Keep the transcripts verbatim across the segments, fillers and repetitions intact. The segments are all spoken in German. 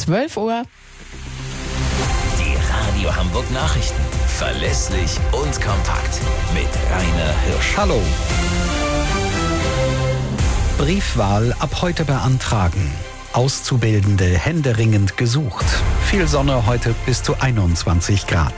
zwölf Uhr. Die Radio Hamburg Nachrichten. Verlässlich und kompakt. Mit Rainer Hirsch. Hallo. Briefwahl ab heute beantragen. Auszubildende händeringend gesucht. Viel Sonne heute bis zu einundzwanzig Grad.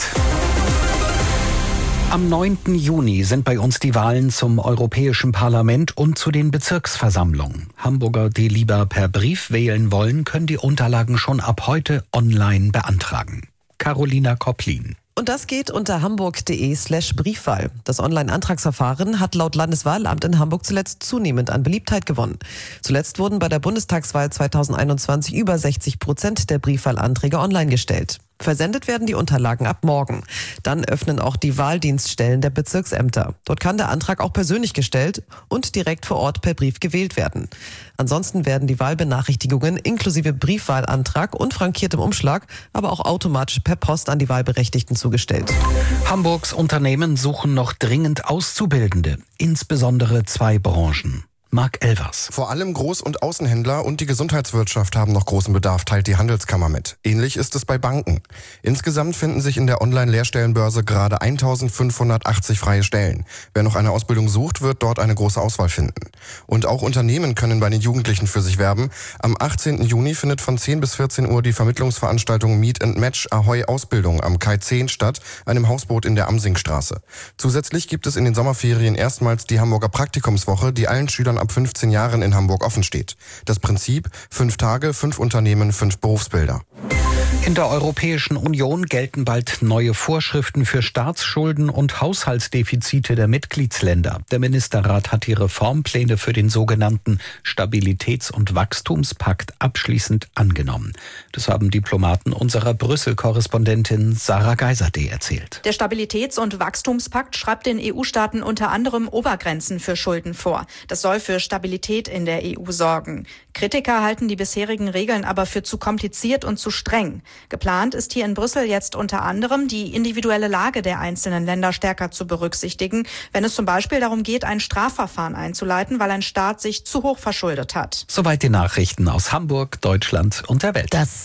Am neunten Juni sind bei uns die Wahlen zum Europäischen Parlament und zu den Bezirksversammlungen. Hamburger, die lieber per Brief wählen wollen, können die Unterlagen schon ab heute online beantragen. Carolina Kopplin. Und das geht unter hamburg.de slash Briefwahl. Das Online-Antragsverfahren hat laut Landeswahlamt in Hamburg zuletzt zunehmend an Beliebtheit gewonnen. Zuletzt wurden bei der Bundestagswahl zweitausendeinundzwanzig über sechzig Prozent der Briefwahlanträge online gestellt. Versendet werden die Unterlagen ab morgen. Dann öffnen auch die Wahldienststellen der Bezirksämter. Dort kann der Antrag auch persönlich gestellt und direkt vor Ort per Brief gewählt werden. Ansonsten werden die Wahlbenachrichtigungen inklusive Briefwahlantrag und frankiertem Umschlag, aber auch automatisch per Post an die Wahlberechtigten zugestellt. Hamburgs Unternehmen suchen noch dringend Auszubildende, insbesondere zwei Branchen. Marc Elvers. Vor allem Groß- und Außenhändler und die Gesundheitswirtschaft haben noch großen Bedarf, teilt die Handelskammer mit. Ähnlich ist es bei Banken. Insgesamt finden sich in der Online-Lehrstellenbörse gerade eintausendfünfhundertachtzig freie Stellen. Wer noch eine Ausbildung sucht, wird dort eine große Auswahl finden. Und auch Unternehmen können bei den Jugendlichen für sich werben. Am achtzehnten Juni findet von zehn bis vierzehn Uhr die Vermittlungsveranstaltung Meet and Match Ahoi Ausbildung am Kai zehn statt, einem Hausboot in der Amsingstraße. Zusätzlich gibt es in den Sommerferien erstmals die Hamburger Praktikumswoche, die allen Schülern ab fünfzehn Jahren in Hamburg offen steht. Das Prinzip: fünf Tage, fünf Unternehmen, fünf Berufsbilder. In der Europäischen Union gelten bald neue Vorschriften für Staatsschulden und Haushaltsdefizite der Mitgliedsländer. Der Ministerrat hat die Reformpläne für den sogenannten Stabilitäts- und Wachstumspakt abschließend angenommen. Das haben Diplomaten unserer Brüssel-Korrespondentin Sarah Geiserde erzählt. Der Stabilitäts- und Wachstumspakt schreibt den E U-Staaten unter anderem Obergrenzen für Schulden vor. Das soll für Stabilität in der E U sorgen. Kritiker halten die bisherigen Regeln aber für zu kompliziert und zu streng. Geplant ist hier in Brüssel jetzt unter anderem, die individuelle Lage der einzelnen Länder stärker zu berücksichtigen, wenn es zum Beispiel darum geht, ein Strafverfahren einzuleiten, weil ein Staat sich zu hoch verschuldet hat. Soweit die Nachrichten aus Hamburg, Deutschland und der Welt. Das